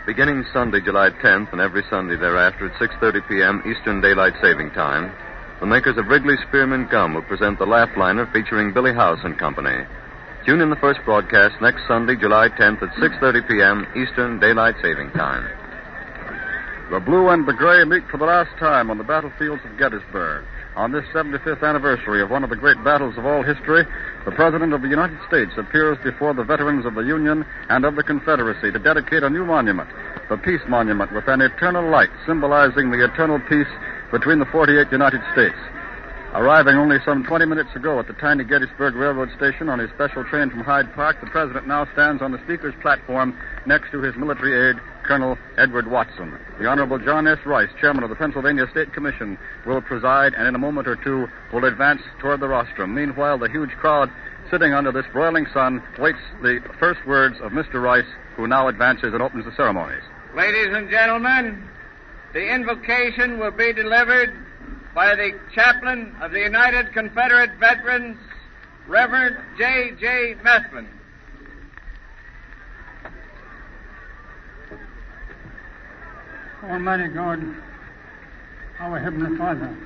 Beginning Sunday, July 10th, and every Sunday thereafter at 6:30 p.m. Eastern Daylight Saving Time, the makers of Wrigley Spearmint Gum will present the Laugh Liner featuring Billy House and Company. Tune in the first broadcast next Sunday, July 10th at 6:30 p.m. Eastern Daylight Saving Time. The blue and the gray meet for the last time on the battlefields of Gettysburg. On this 75th anniversary of one of the great battles of all history, the President of the United States appears before the veterans of the Union and of the Confederacy to dedicate a new monument, the Peace Monument, with an eternal light symbolizing the eternal peace between the 48 United States. Arriving only some 20 minutes ago at the tiny Gettysburg Railroad Station on his special train from Hyde Park, the President now stands on the Speaker's platform next to his military aide, Colonel Edward Watson. The Honorable John S. Rice, Chairman of the Pennsylvania State Commission, will preside and in a moment or two will advance toward the rostrum. Meanwhile, the huge crowd sitting under this broiling sun waits the first words of Mr. Rice, who now advances and opens the ceremonies. Ladies and gentlemen, the invocation will be delivered by the chaplain of the United Confederate Veterans, Reverend J.J. Methven. Almighty God, our Heavenly Father,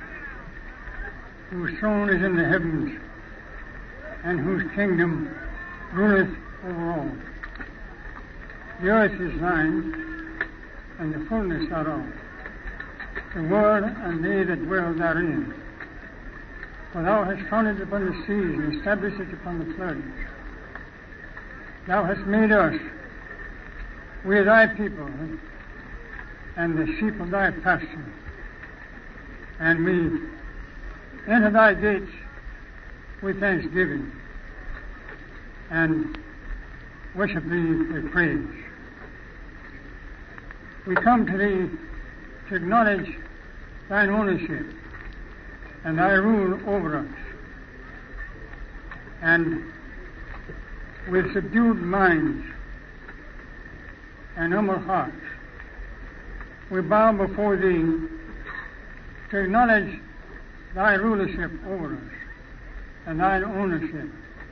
whose throne is in the heavens and whose kingdom ruleth over all. The earth is thine, and the fullness thereof, the world and they that dwell therein. For thou hast founded it upon the seas and established it upon the floods. Thou hast made us, we are thy people, and the sheep of thy pasture. And we enter thy gates with thanksgiving and worship thee with praise. We come to thee to acknowledge thine ownership and thy rule over us. And with subdued minds and humble hearts, we bow before thee to acknowledge thy rulership over us and thine ownership.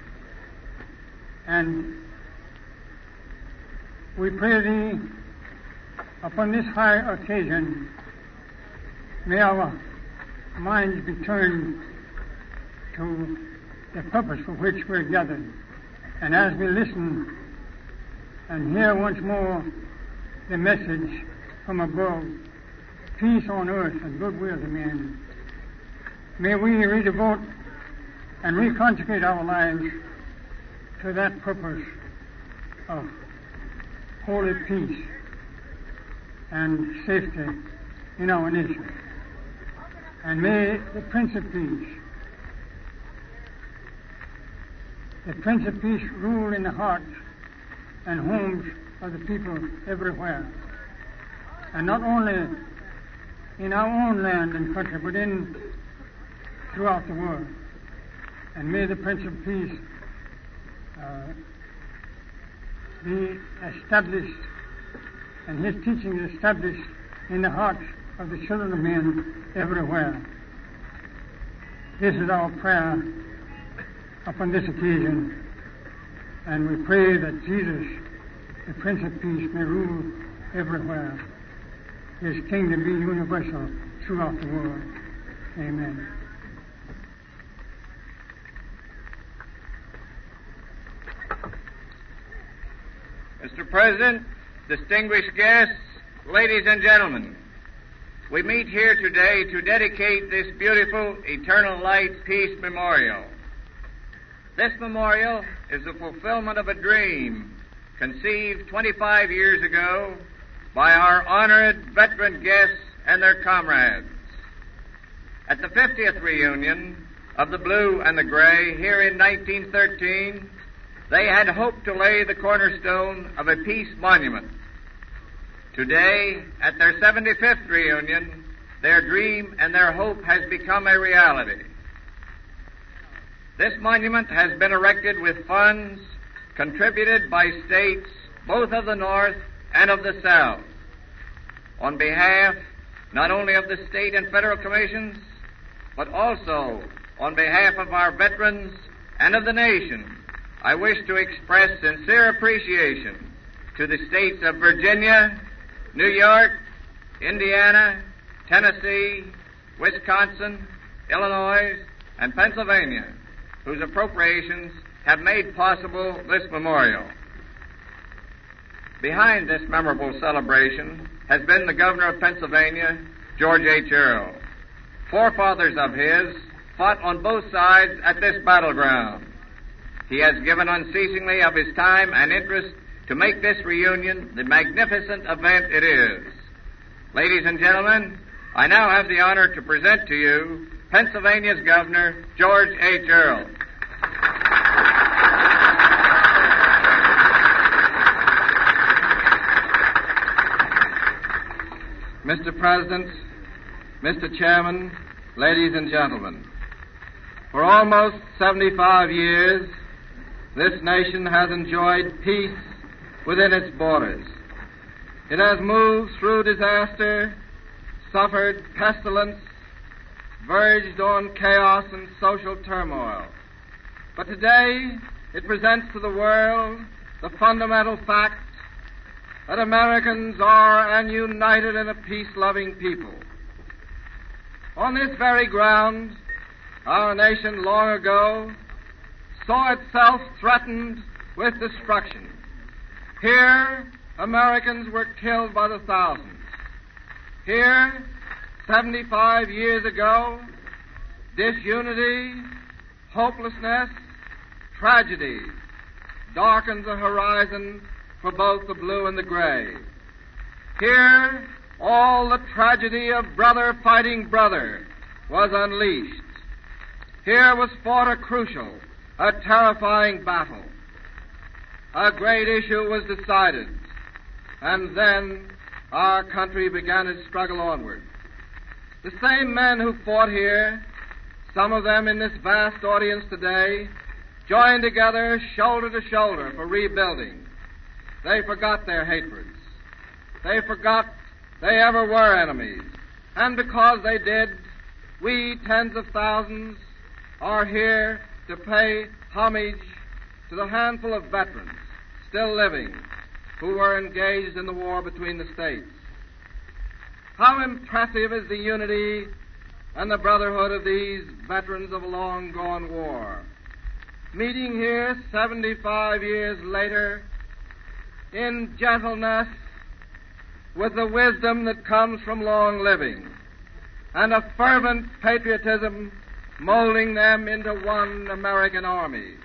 And we pray thee, upon this high occasion, may our minds be turned to the purpose for which we're gathered. And as we listen and hear once more the message from above, peace on earth and goodwill to men, may we redevote and reconsecrate our lives to that purpose of holy peace and safety in our nation. And may the Prince of Peace rule in the hearts and homes of the people everywhere. And not only in our own land and country, but throughout the world. And may the Prince of Peace be established, and his teaching is established in the hearts of the children of men everywhere. This is our prayer upon this occasion, and we pray that Jesus, the Prince of Peace, may rule everywhere. His kingdom be universal throughout the world. Amen. Mr. President, distinguished guests, ladies and gentlemen, we meet here today to dedicate this beautiful Eternal Light Peace Memorial. This memorial is the fulfillment of a dream conceived 25 years ago by our honored veteran guests and their comrades. At the 50th reunion of the Blue and the Gray here in 1913, they had hoped to lay the cornerstone of a peace monument. Today, at their 75th reunion, their dream and their hope has become a reality. This monument has been erected with funds contributed by states both of the North and of the South. On behalf not only of the state and federal commissions, but also on behalf of our veterans and of the nation, I wish to express sincere appreciation to the states of Virginia, New York, Indiana, Tennessee, Wisconsin, Illinois, and Pennsylvania, whose appropriations have made possible this memorial. Behind this memorable celebration has been the governor of Pennsylvania, George H. Earle. Forefathers of his fought on both sides at this battleground. He has given unceasingly of his time and interest to make this reunion the magnificent event it is. Ladies and gentlemen, I now have the honor to present to you Pennsylvania's Governor, George H. Earle. Mr. President, Mr. Chairman, ladies and gentlemen, for almost 75 years, this nation has enjoyed peace within its borders. It has moved through disaster, suffered pestilence, verged on chaos and social turmoil. But today, it presents to the world the fundamental fact that Americans are an united and a peace-loving people. On this very ground, our nation long ago saw itself threatened with destruction. Here, Americans were killed by the thousands. Here, 75 years ago, disunity, hopelessness, tragedy darkened the horizon for both the blue and the gray. Here, all the tragedy of brother fighting brother was unleashed. Here was fought a crucial, a terrifying battle. A great issue was decided, and then our country began its struggle onward. The same men who fought here, some of them in this vast audience today, joined together shoulder to shoulder for rebuilding. They forgot their hatreds. They forgot they ever were enemies. And because they did, we, tens of thousands, are here to pay homage to the handful of veterans still living who were engaged in the war between the states. How impressive is the unity and the brotherhood of these veterans of a long-gone war, meeting here 75 years later in gentleness with the wisdom that comes from long living and a fervent patriotism molding them into one American army.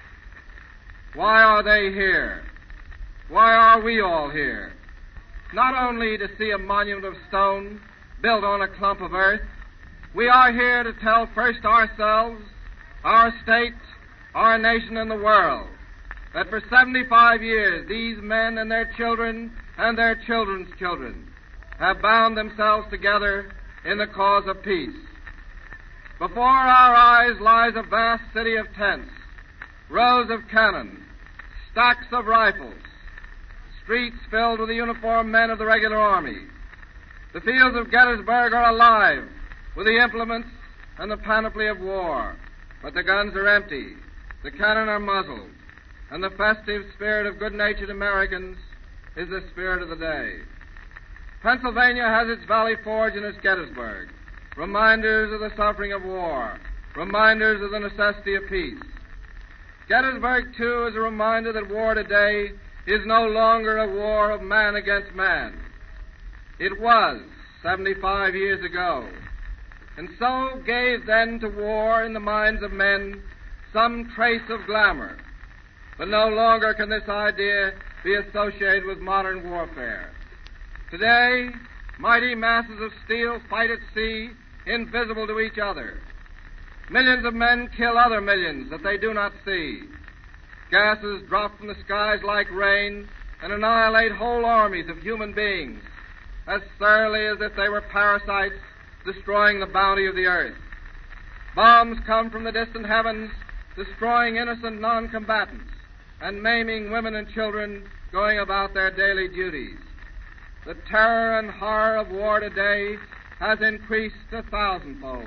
Why are they here? Why are we all here? Not only to see a monument of stone built on a clump of earth, we are here to tell first ourselves, our state, our nation, and the world that for 75 years these men and their children and their children's children have bound themselves together in the cause of peace. Before our eyes lies a vast city of tents, rows of cannon, stacks of rifles, streets filled with the uniformed men of the regular army. The fields of Gettysburg are alive with the implements and the panoply of war, but the guns are empty, the cannon are muzzled, and the festive spirit of good-natured Americans is the spirit of the day. Pennsylvania has its Valley Forge and its Gettysburg, reminders of the suffering of war, reminders of the necessity of peace. Gettysburg, too, is a reminder that war today is no longer a war of man against man. It was 75 years ago, and so gave then to war in the minds of men some trace of glamour. But no longer can this idea be associated with modern warfare. Today, mighty masses of steel fight at sea, invisible to each other. Millions of men kill other millions that they do not see. Gases drop from the skies like rain and annihilate whole armies of human beings as thoroughly as if they were parasites destroying the bounty of the earth. Bombs come from the distant heavens, destroying innocent non-combatants and maiming women and children going about their daily duties. The terror and horror of war today has increased 1,000-fold.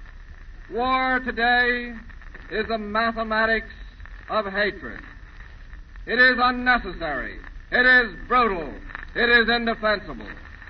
War today is the mathematics of hatred. It is unnecessary It is brutal. It is indefensible.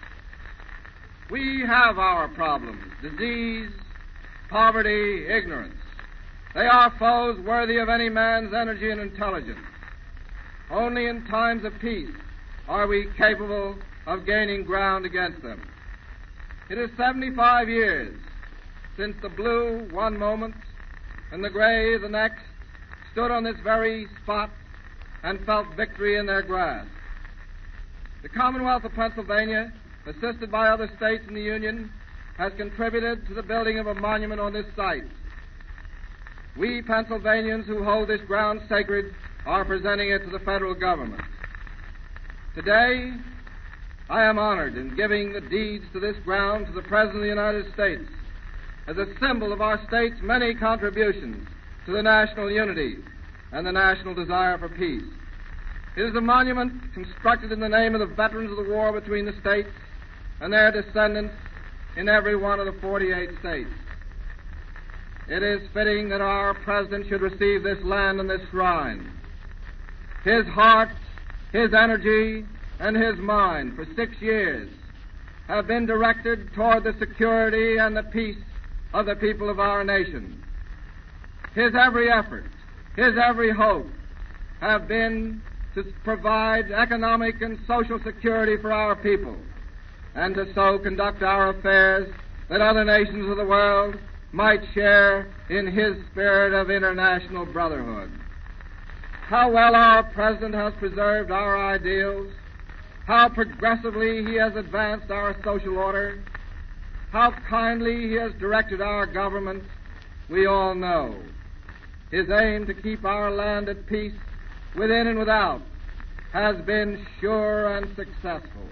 We have our problems: disease, poverty, ignorance. They are foes worthy of any man's energy and intelligence. Only in times of peace are we capable of gaining ground against them. It is 75 years since the blue one moment and the gray the next stood on this very spot and felt victory in their grasp. The Commonwealth of Pennsylvania, assisted by other states in the Union, has contributed to the building of a monument on this site. We Pennsylvanians who hold this ground sacred are presenting it to the federal government. Today, I am honored in giving the deeds to this ground to the President of the United States as a symbol of our state's many contributions to the national unity and the national desire for peace. It is a monument constructed in the name of the veterans of the war between the states and their descendants in every one of the 48 states. It is fitting that our President should receive this land and this shrine. His heart, his energy, and his mind for 6 years have been directed toward the security and the peace of the people of our nation. His every effort, his every hope have been to provide economic and social security for our people and to so conduct our affairs that other nations of the world might share in his spirit of international brotherhood. How well our President has preserved our ideals, how progressively he has advanced our social order, how kindly he has directed our government, we all know. His aim to keep our land at peace within and without has been sure and successful.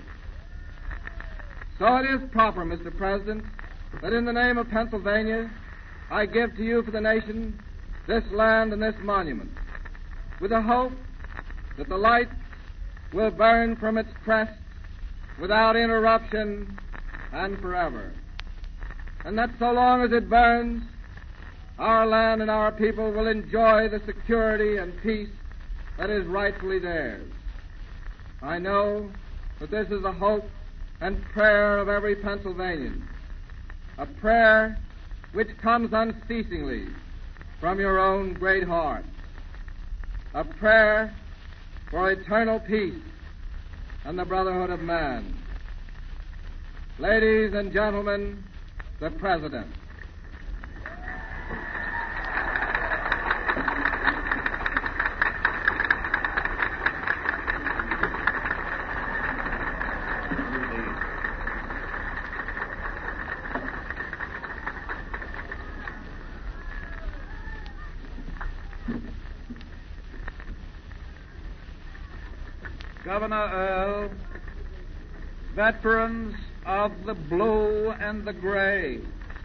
So it is proper, Mr. President, that in the name of Pennsylvania, I give to you for the nation this land and this monument, with the hope that the light will burn from its crest without interruption and forever, and that so long as it burns, our land and our people will enjoy the security and peace that is rightfully theirs. I know that this is the hope and prayer of every Pennsylvanian, a prayer which comes unceasingly from your own great heart, a prayer for eternal peace and the brotherhood of man. Ladies and gentlemen, the President. Governor Earl, veterans of the blue and the gray,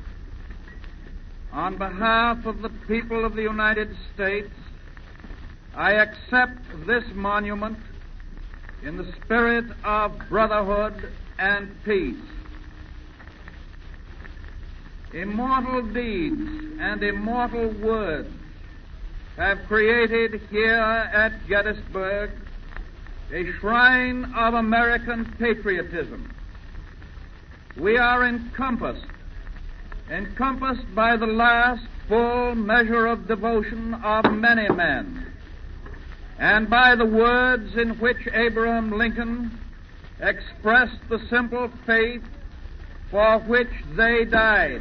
on behalf of the people of the United States, I accept this monument in the spirit of brotherhood and peace. Immortal deeds and immortal words have created here at Gettysburg a shrine of American patriotism. We are encompassed by the last full measure of devotion of many men, and by the words in which Abraham Lincoln expressed the simple faith for which they died.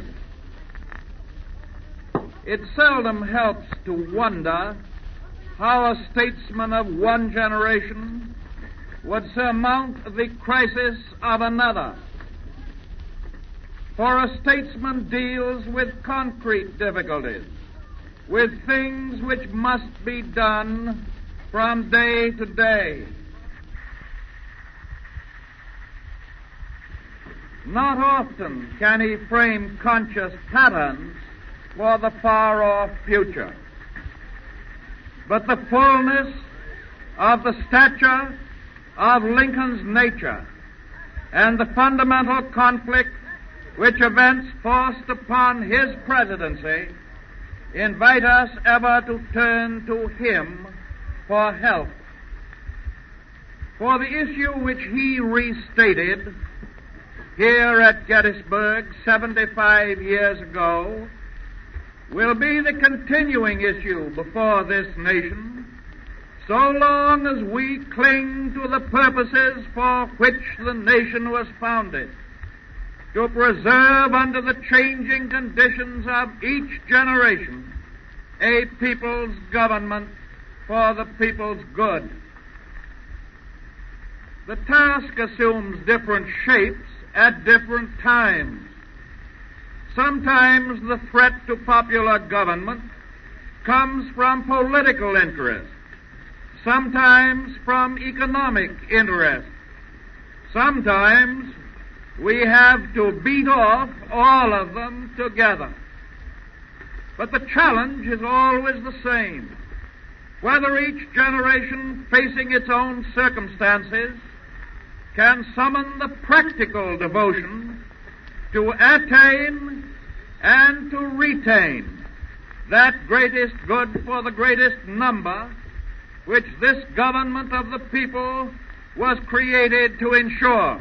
It seldom helps to wonder how a statesman of one generation would surmount the crisis of another. For a statesman deals with concrete difficulties, with things which must be done from day to day. Not often can he frame conscious patterns for the far-off future. But the fullness of the stature of Lincoln's nature and the fundamental conflict which events forced upon his presidency invite us ever to turn to him for help. For the issue which he restated here at Gettysburg 75 years ago will be the continuing issue before this nation so long as we cling to the purposes for which the nation was founded, to preserve under the changing conditions of each generation a people's government for the people's good. The task assumes different shapes at different times. Sometimes the threat to popular government comes from political interest, sometimes from economic interest. Sometimes we have to beat off all of them together. But the challenge is always the same. Whether each generation, facing its own circumstances, can summon the practical devotion to attain and to retain that greatest good for the greatest number which this government of the people was created to ensure.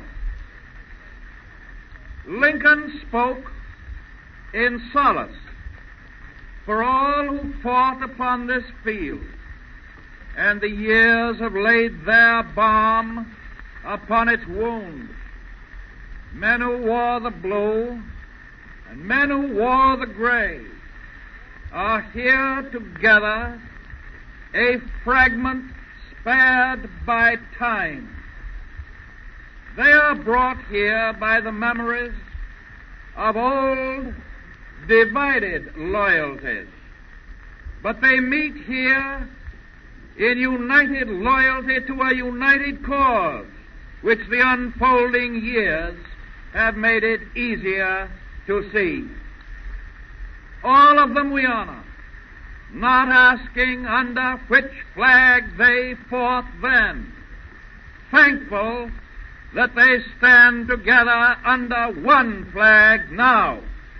Lincoln spoke in solace for all who fought upon this field, and the years have laid their balm upon its wound. Men who wore the blue and men who wore the gray are here together, a fragment spared by time. They are brought here by the memories of old divided loyalties, but they meet here in united loyalty to a united cause which the unfolding years have made it easier to see. All of them we honor, not asking under which flag they fought then, thankful that they stand together under one flag now.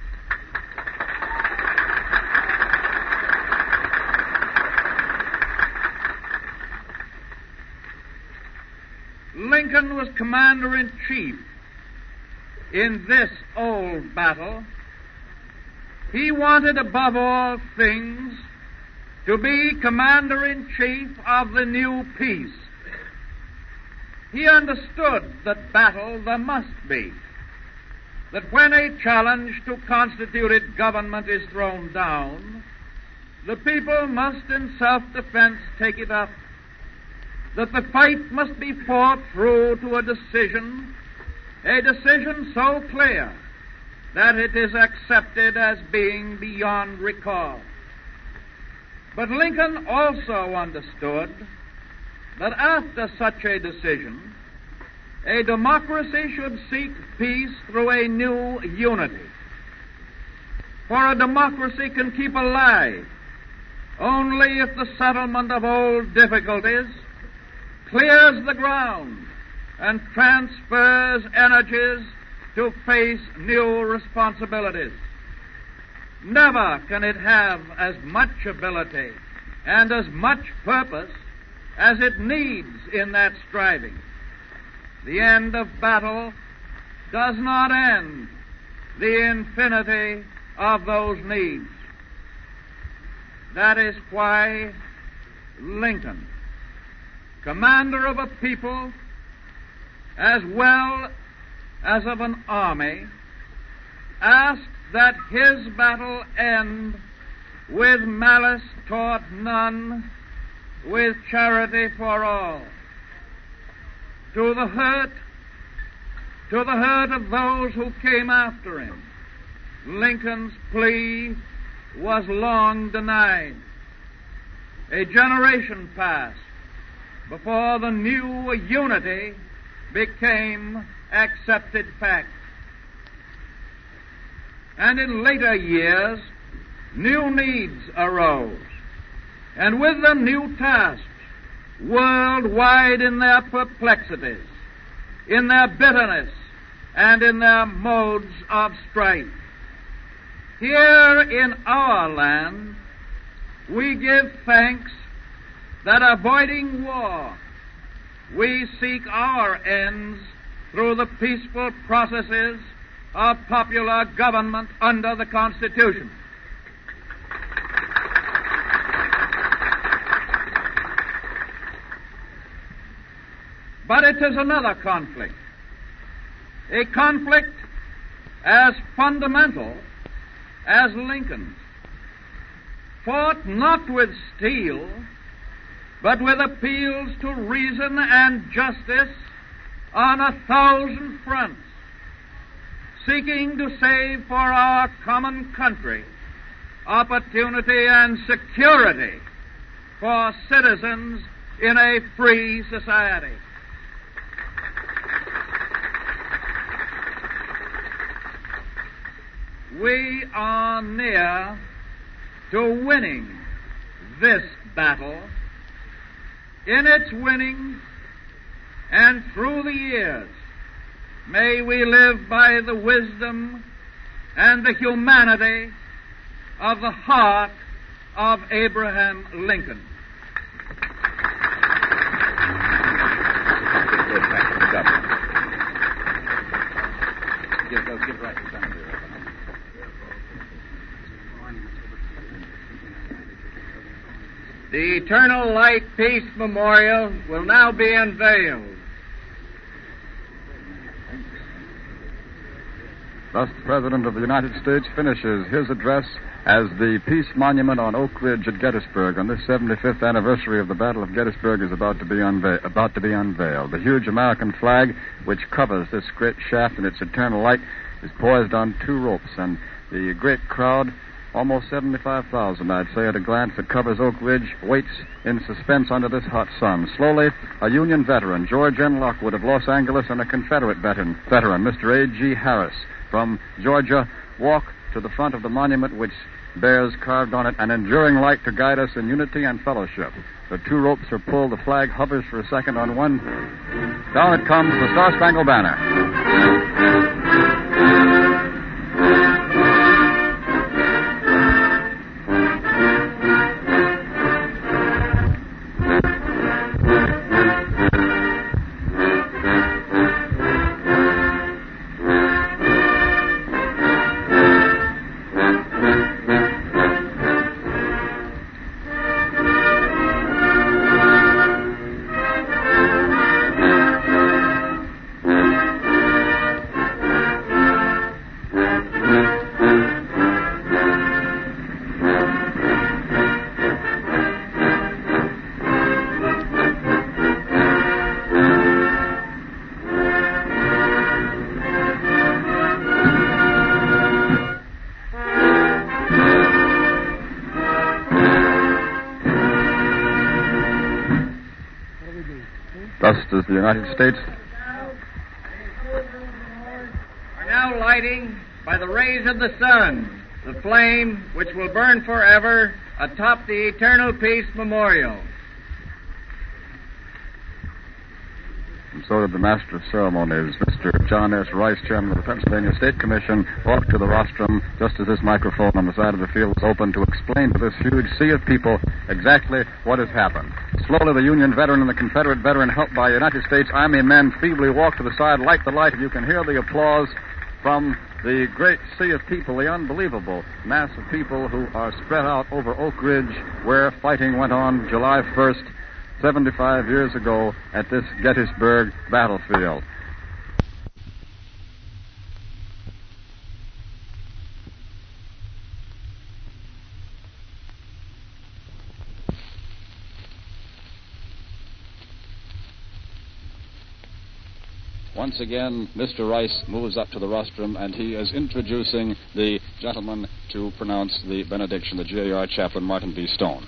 Lincoln was commander-in-chief in this old battle. He wanted above all things to be commander-in-chief of the new peace. He understood that battle there must be, that when a challenge to constituted government is thrown down, the people must in self-defense take it up, that the fight must be fought through to a decision so clear that it is accepted as being beyond recall. But Lincoln also understood that after such a decision, a democracy should seek peace through a new unity. For a democracy can keep alive only if the settlement of old difficulties clears the ground and transfers energies to face new responsibilities. Never can it have as much ability and as much purpose as it needs in that striving. The end of battle does not end the infinity of those needs. That is why Lincoln, commander of a people as well as of an army, asked that his battle end with malice toward none, with charity for all. To the hurt of those who came after him, Lincoln's plea was long denied. A generation passed before the new unity became accepted fact. And in later years, new needs arose, and with them new tasks, worldwide in their perplexities, in their bitterness, and in their modes of strife. Here in our land, we give thanks that avoiding war, we seek our ends through the peaceful processes of popular government under the Constitution. But it is another conflict, a conflict as fundamental as Lincoln's, fought not with steel, but with appeals to reason and justice on 1,000 fronts, seeking to save for our common country opportunity and security for citizens in a free society. We are near to winning this battle. In its winning and through the years, may we live by the wisdom and the humanity of the heart of Abraham Lincoln. The Eternal Light Peace Memorial will now be unveiled. Thus, the President of the United States finishes his address as the Peace Monument on Oak Ridge at Gettysburg on this 75th anniversary of the Battle of Gettysburg is about to be unveiled. The huge American flag, which covers this great shaft in its eternal light, is poised on two ropes, and the great crowd, almost 75,000, I'd say at a glance, that covers Oak Ridge, waits in suspense under this hot sun. Slowly, a Union veteran, George N. Lockwood of Los Angeles, and a Confederate veteran, Mr. A.G. Harris from Georgia, walk to the front of the monument, which bears carved on it an enduring light to guide us in unity and fellowship. The two ropes are pulled, the flag hovers for a second on one. Down it comes, the Star-Spangled Banner. Thus does the United States are now lighting by the rays of the sun the flame which will burn forever atop the Eternal Peace Memorial. And so did the Master of Ceremonies, Mr. John S. Rice, Chairman of the Pennsylvania State Commission, walk to the rostrum just as this microphone on the side of the field was open to explain to this huge sea of people exactly what has happened. Slowly, the Union veteran and the Confederate veteran, helped by United States Army men, feebly walk to the side, light the light, and you can hear the applause from the great sea of people, the unbelievable mass of people who are spread out over Oak Ridge, where fighting went on July 1st, 75 years ago at this Gettysburg battlefield. Once again, Mr. Rice moves up to the rostrum, and he is introducing the gentleman to pronounce the benediction, the GAR chaplain, Martin B. Stone.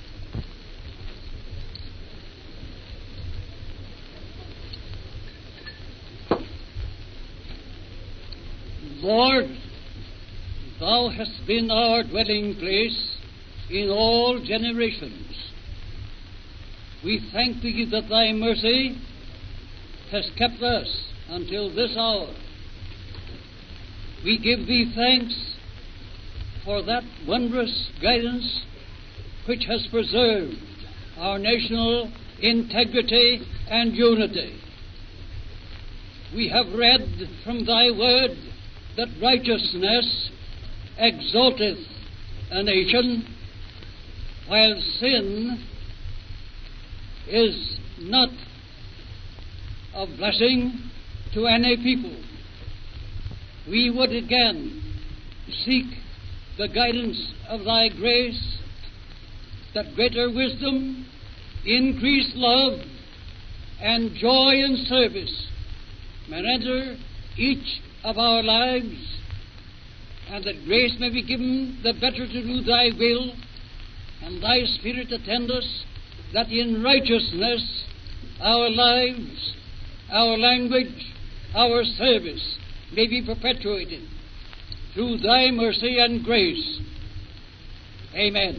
Lord, Thou hast been our dwelling place in all generations. We thank Thee that Thy mercy has kept us until this hour. We give Thee thanks for that wondrous guidance which has preserved our national integrity, and unity. We have read from thy word that righteousness exalteth a nation, while sin is not a blessing to any people. We would again seek the guidance of thy grace, that greater wisdom, increased love, and joy in service may enter each of our lives, and that grace may be given the better to do thy will, and thy Spirit attend us, that in righteousness our lives, our language, our service may be perpetuated through thy mercy and grace. Amen.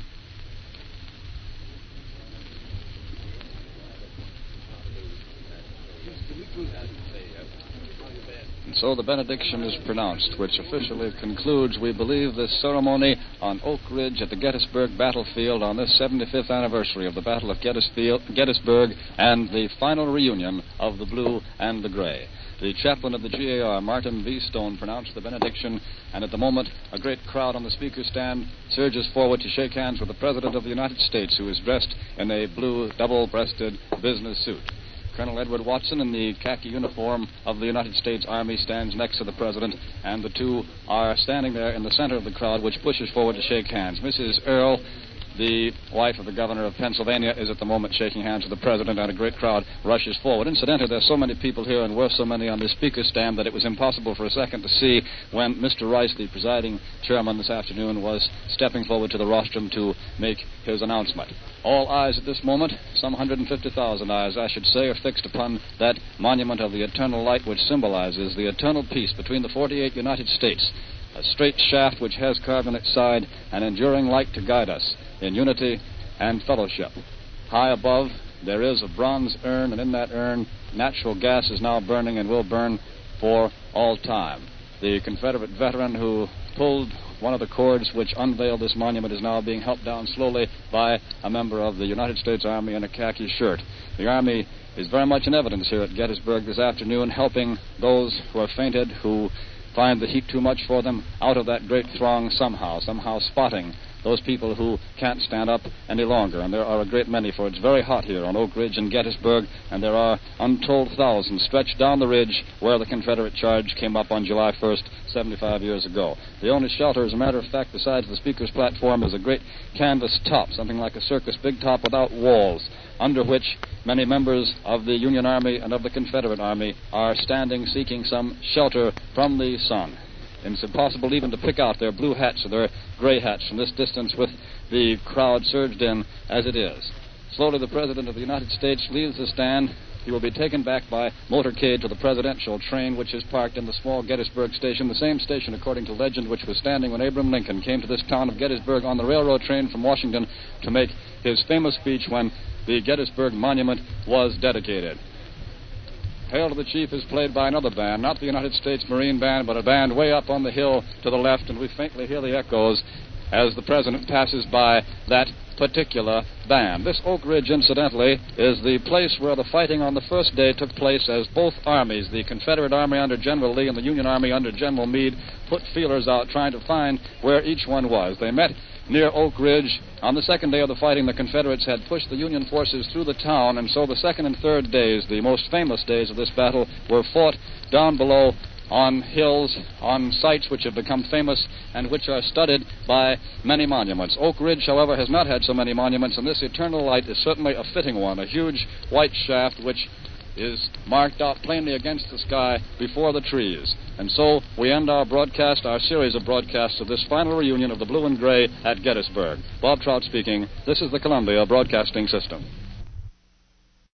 And so the benediction is pronounced, which officially concludes, we believe, this ceremony on Oak Ridge at the Gettysburg battlefield on this 75th anniversary of the Battle of Gettysburg and the final reunion of the Blue and the Gray. The chaplain of the GAR, Martin V. Stone, pronounced the benediction, and at the moment a great crowd on the speaker's stand surges forward to shake hands with the President of the United States, who is dressed in a blue double-breasted business suit. Colonel Edward Watson in the khaki uniform of the United States Army stands next to the President, and the two are standing there in the center of the crowd, which pushes forward to shake hands. Mrs. Earle, the wife of the governor of Pennsylvania, is at the moment shaking hands with the President, and a great crowd rushes forward. Incidentally, there's so many people here and were so many on the speaker's stand that it was impossible for a second to see when Mr. Rice, the presiding chairman this afternoon, was stepping forward to the rostrum to make his announcement. All eyes at this moment, some 150,000 eyes, I should say, are fixed upon that monument of the eternal light, which symbolizes the eternal peace between the 48 United States. A straight shaft which has carved on its side an enduring light to guide us in unity and fellowship. High above, there is a bronze urn, and in that urn, natural gas is now burning and will burn for all time. The Confederate veteran who pulled one of the cords which unveiled this monument is now being helped down slowly by a member of the United States Army in a khaki shirt. The Army is very much in evidence here at Gettysburg this afternoon, helping those who are fainted, who find the heat too much for them, out of that great throng somehow spotting those people who can't stand up any longer. And there are a great many, for it's very hot here on Oak Ridge and Gettysburg, and there are untold thousands stretched down the ridge where the Confederate charge came up on July 1st, 75 years ago. The only shelter, as a matter of fact, besides the speaker's platform, is a great canvas top, something like a circus big top without walls, under which many members of the Union Army and of the Confederate Army are standing seeking some shelter from the sun. And it's impossible even to pick out their blue hats or their gray hats from this distance with the crowd surged in as it is. Slowly the President of the United States leaves the stand. He will be taken back by motorcade to the presidential train, which is parked in the small Gettysburg station, the same station, according to legend, which was standing when Abraham Lincoln came to this town of Gettysburg on the railroad train from Washington to make his famous speech when the Gettysburg Monument was dedicated. Hail to the Chief is played by another band, not the United States Marine Band, but a band way up on the hill to the left, and we faintly hear the echoes as the President passes by that particular band. This Oak Ridge, incidentally, is the place where the fighting on the first day took place, as both armies, the Confederate Army under General Lee and the Union Army under General Meade, put feelers out trying to find where each one was. They met near Oak Ridge. On the second day of the fighting, the Confederates had pushed the Union forces through the town, and so the second and third days, the most famous days of this battle, were fought down below on hills, on sites which have become famous and which are studded by many monuments. Oak Ridge, however, has not had so many monuments, and this eternal light is certainly a fitting one, a huge white shaft which is marked out plainly against the sky before the trees. And so we end our broadcast, our series of broadcasts of this final reunion of the Blue and Gray at Gettysburg. Bob Trout speaking. This is the Columbia Broadcasting System.